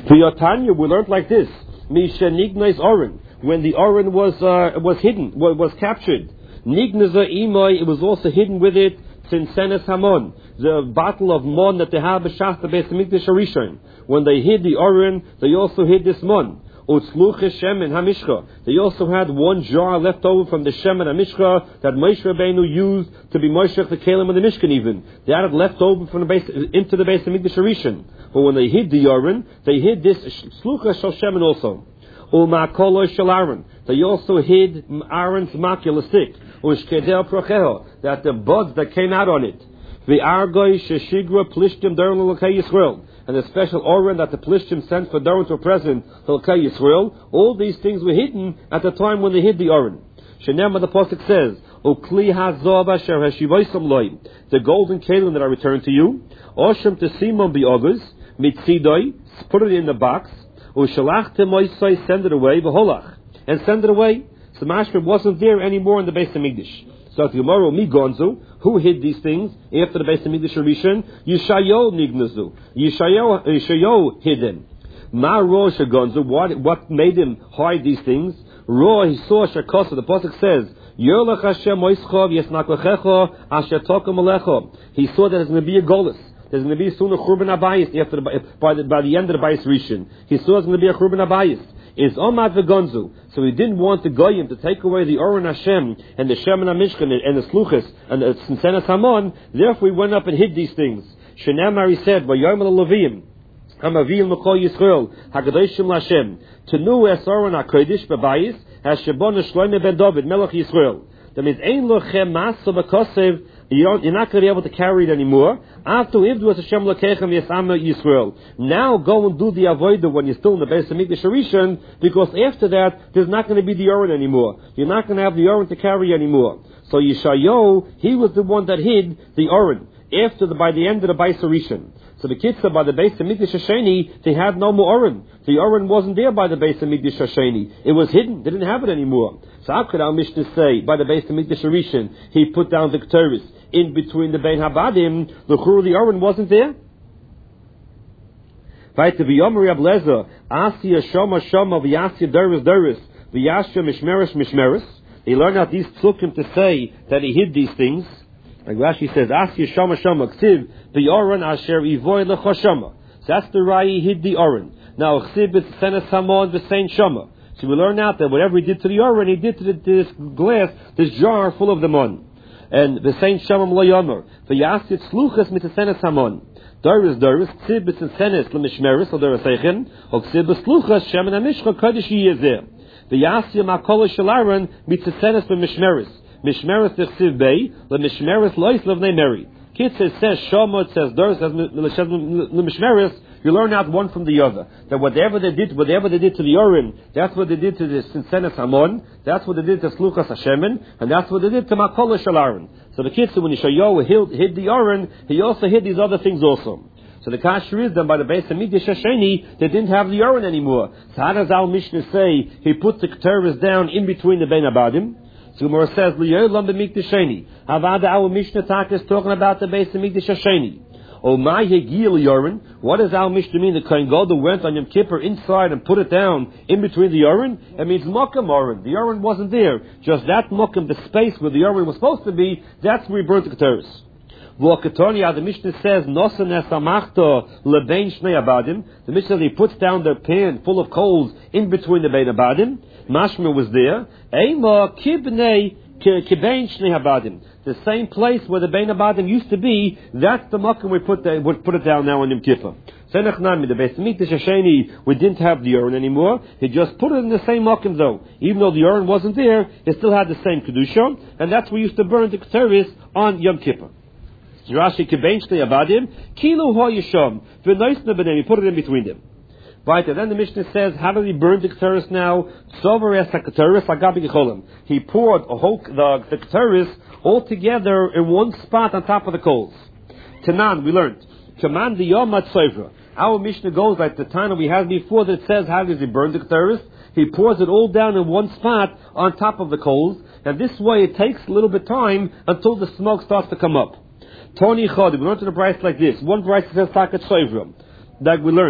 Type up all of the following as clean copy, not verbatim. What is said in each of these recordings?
V'yotanya, we learned like this: Misha Nigna's Oren, when the Oren was hidden, was captured. Nignaza Imoy, it was also hidden with it. Sinsenes Hamon, the battle of Mon that they have b'shas the Beis Hamikdash Harishon. When they hid the Oren, they also hid this Mon. Utzluche Shemen Hamishcha. They also had one jar left over from the Shemen Hamishcha that Moshe Rabbeinu used to be Moshech the Kalim and the Mishkan even. They had it left over from the base into the Beis Hamikdash Harishon. But when they hid the Oren, they hid this Slucha Shel Shemen also. U'ma'kolo Shel Aaron. They also hid Aaron's macula stick. U'shkedel Procheho. That the buds that came out on it. The Argoi Sheshigra Plishtim Daron L'Lokei Yisrael. And the special Oren that the Plishtim sent for Daron to a present L'Lokei Yisrael. All these things were hidden at the time when they hid the Oren. Shenema the Pasuk says, Ukli HaZov Asher Hashivoisam Loi. The golden kalim that I return to you. Oshem Tesimon B'Ogus. Mitzidoi. Put it in the box. Ushalach Temoisai. Send it away. V'holach. And send it away. So Mashma wasn't there anymore in the Beis Hamikdash. So the Gemara, Mi Gonzu, who hid these things after the Beis Hamikdash Rishon? Yishayo Nignazu. Yishayo hid them. Ma Ro Shagonzu, what made him hide these things? Ro, he saw Shakosa, the Pasuk says, Yerlech Hashem Moischov Yesnaklechecho Asher Tokum Alecho. He saw that there's going to be a golus. There's going to be soon a Churban Abayis by the end of the Bayis Rishon. He saw there's going to be a Churban Abayis. Is Omad V'Gonzu. So he didn't want the Goyim to take away the Oren Hashem and the Shemen HaMishkan and the Sluchas and the Sinsenes Hamon. Therefore he went up and hid these things. Shenamar, he said, V'Yom L'Levim Hamavim L'Kol Yisrael HaKadoshim L'Hashem Tenu Es Oren HaKodesh B'Bayis HaShabon Shloime Ben David Melech Yisrael. That means Ein Lochem Maso B'Kosev. You're not going to be able to carry it anymore. After Ivdu as Hashem Lokechem Yesama Yisrael. Now go and do the avodah when you're still in the Beis Hamikdash Harishon, because after that there's not going to be the Oren anymore. You're not going to have the Oren to carry anymore. So Yeshayo, he was the one that hid the Oren by the end of the Beis Harishon. So the Kitzah by the Beis Hamikdash Hasheni, they had no more Oren. The Oren wasn't there by the Beis Hamikdash Hasheni. It was hidden. They didn't have it anymore. So how could our Mishnah say by the Beis Hamikdash Harishon he put down the Ketores in between the Bein Habadim? The Oren wasn't there. Right to be Yomer Reb Lezer, Asiya Shoma Shoma v'Yasya Doris Doris v'Yasya Mishmeres Mishmeres. He learned out these psukim to say that he hid these things. Like Rashi says, Asya Shama Shama Ksiv the Oren Asher Ivoy Lechoshama. So that's the Rai, he hid the Oren. Now Ksiv is Senes Hamon the Saint Shama. So we learn out that whatever he did to the Oren, he did to this glass, this jar full of the Mon. And the Saint Shama Lo Yomer. The Yasit Sluchas mit Senes Hamon. Doris Ksiv is Senes Lemishmeris or Doris Eichen. Or Ksiv is Sluchas Shemen HaMishcha Kodesh Yezeh. The Yasya Makola Shalaron mit Senes Lemishmeris. Mishmeres Tichsiv Bey, the Mishmeres Lois Levnei Meri. Kitzah says Shoma, it says Doris, says Mishmeres. You learn out one from the other. That whatever they did to the Oren, that's what they did to the Sinsenes Hamon, that's what they did to Sluchas Hashemen, and that's what they did to Makola Shalaron. So the Kitzah, when Yeshayahu hid the Oren, he also hid these other things also. So the kasher is that by the Beis Hamikdash Hasheni, they didn't have the Oren anymore. So how does our Mishnah say he put the Ketores down in between the Bein Habadim? So Gemara says, L'yolam b'mikdash sheni. Havada our Mishnah Taka is talking about the Beis Hamikdash Hasheni. O my hegil yoren. What does our Mishnah mean? The Kohen Gadol went on Yom Kippur inside and put it down in between the Oren? It means Mokum Oren. The Oren wasn't there. Just that Mokum, the space where the Oren was supposed to be, that's where he burnt the Ketores. V'okatonia, the Mishnah says, Nosen esamachto lebein shnei abadim. The Mishnah, he puts down the pan full of coals in between the bein abadim. Mashma was there. Eima kibnei kibein shnei abadim. The same place where the bein abadim used to be, that's the makom we put it down now on Yom Kippur. Senach Nami, the Beis Hamikdash Hasheni, we didn't have the Oren anymore. He just put it in the same makom though. Even though the Oren wasn't there, it still had the same kedusha, and that's where we used to burn the Ketores on Yom Kippur. Rashi kibein shnei abadim kilu ho yisham v'noisna b'nei. He put it in between them. Right, and then the Mishnah says, how did he burn the Ketores now? Sover es ha-Ketores agabi gecholim. He poured the Ketores all together in one spot on top of the coals. Tanan, we learned. Command the Yom Tzovra. Our Mishnah goes like the Tana we had before that says, how does he burn the Ketores? He pours it all down in one spot on top of the coals, and this way it takes a little bit of time until the smoke starts to come up. Tony Chod, we learned in a price like this. One price says Takat Tzovra. That we learned.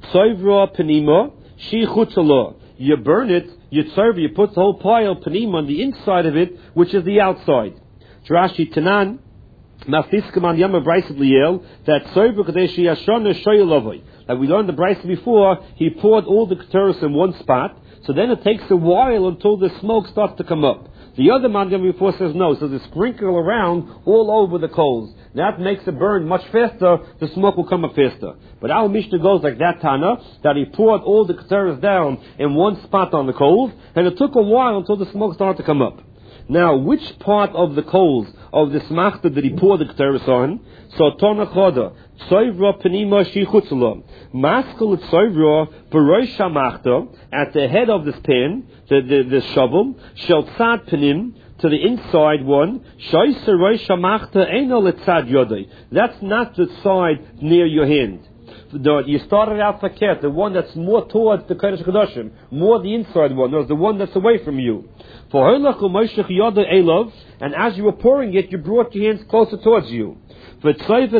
Tzoivra Penima, Shi Chutzala. You burn it, you put the whole pile Penima on the inside of it, which is the outside. Rashi Tanan, Mafiskaman Yama Bryce of Liel, that Tzoivra Kadeshi Yashana Shoyalovoi. Like we learned the Bryce before, he poured all the Keteris in one spot, so then it takes a while until the smoke starts to come up. The other Mandam before says no, so they sprinkle around all over the coals. That makes it burn much faster, the smoke will come up faster. But our Mishnah goes like that, Tana, that he poured all the Keteris down in one spot on the coals, and it took a while until the smoke started to come up. Now, which part of the coals of the smachta did he pour the Keteris on? So, Tona Choda, Tzoivra Penima Shi Chutzala. Maskal Tzoivra Baroy Shamachta, at the head of this pan, the shovel, Shel Tzad Penim, to the inside one, Shoyser Roy Shamachta Eino Letzad Yodai. That's not the side near your hand. You started out fakir, the one that's more towards the Kodesh Kodashim, more the inside one, no, the one that's away from you. For and as you were pouring it, you brought your hands closer towards you. That's the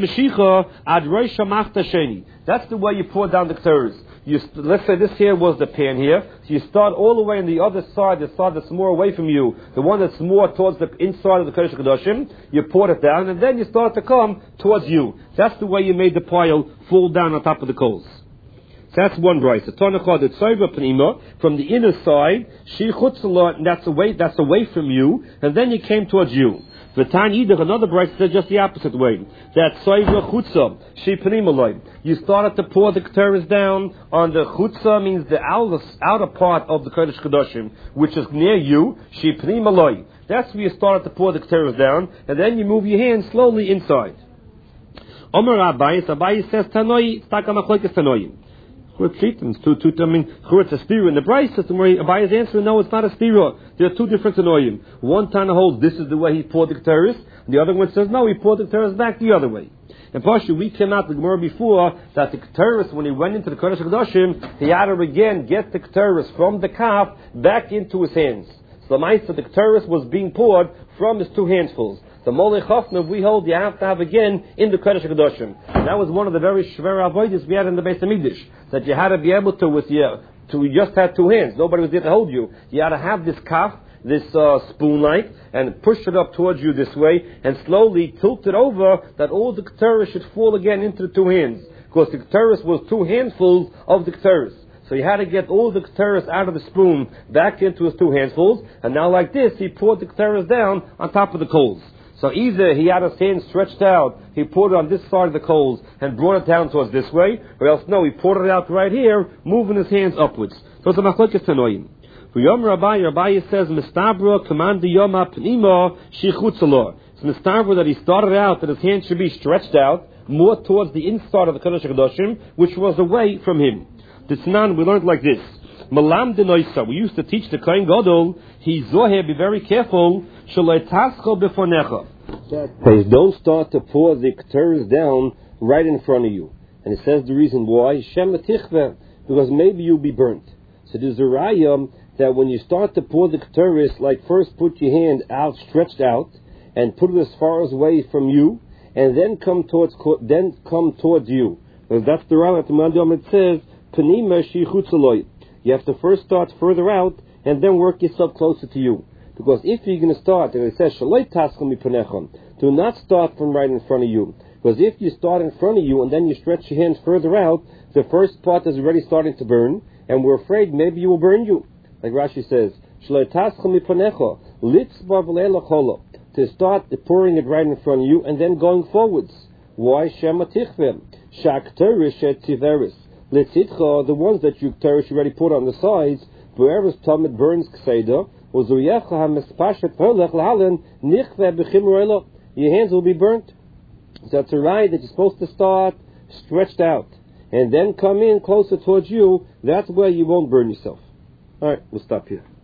way you pour down the Keteris. Let's say this here was the pan here. So you start all the way on the other side, the side that's more away from you, the one that's more towards the inside of the Kodesh Kodashim, you pour it down, and then you start to come towards you. That's the way you made the pile fall down on top of the coals. So that's one rice. From the inner side, Shi Chutzala, that's away from you, and then you came towards you. V'tan Yidach, another bright said just the opposite way. That Tzoivra Chutza, Shi Penimaloi. You started to pour the Keteris down on the Chutza, means the outer part of the Kodesh Kodashim, which is near you, Shi Penimaloi. That's where you started to pour the Keteris down, and then you move your hands slowly inside. Omer Abayis says Tanoi, Stakamachloikis Tanoi. It's a stira in the Bryce system where Abaya's answering, no, it's not a stira. There are two different Tanoim. One Tana holds this is the way he poured the Keteris, and the other one says, no, he poured the Keteris back the other way. And partially, we came out the Gemara before that the Keteris, when he went into the Kodesh HaKadoshim, he had to again get the Keteris from the calf back into his hands. So the Maisa, the Keteris was being poured from his two handfuls. The Molech Hofna, we hold you have to have again in the Kodesh HaKadoshim. And that was one of the very shver avodas we had in the Beis HaMikdash, that you had to be able to, you just had two hands. Nobody was there to hold you. You had to have this kaf, this spoon-like, and push it up towards you this way, and slowly tilt it over, that all the Keteris should fall again into the two hands. Because the Keteris was two handfuls of the Keteris. So he had to get all the Keteris out of the spoon back into his two handfuls, and now like this, he poured the Keteris down on top of the coals. So either he had his hands stretched out, he poured it on this side of the coals and brought it down towards this way, or else no, he poured it out right here, moving his hands upwards. So it's a machlokes tanoim. For Yom Rabbi says, Mistabra command the Yom HaPnima Shichutzalor. It's Mistabra that he started out that his hands should be stretched out more towards the inside of the Kodesh HaKadoshim, which was away from him. This nan we learned like this. Malam denoisa. We used to teach the Kohen Gadol. He zohe, be very careful. Shalei tascho befonecha. Don't start to pour the Keteris down right in front of you. And it says the reason why. Shem tichve, because maybe you'll be burnt. So there's a raya that when you start to pour the Keteris, like first put your hand out, stretched out, and put it as far away from you, and then come towards you. Because that's the raya at the Mandam. It says penima shichutzaloi. You have to first start further out and then work yourself closer to you. Because if you're going to start, and it says, do not start from right in front of you. Because if you start in front of you and then you stretch your hands further out, the first part is already starting to burn, and we're afraid maybe you will burn you. Like Rashi says, to start pouring it right in front of you and then going forwards. Why? The ones that you Keteris already put on the sides, wherever Talmud burns Kseda, your hands will be burnt. So that's a right that you're supposed to start stretched out and then come in closer towards you. That's where you won't burn yourself. Alright, we'll stop here.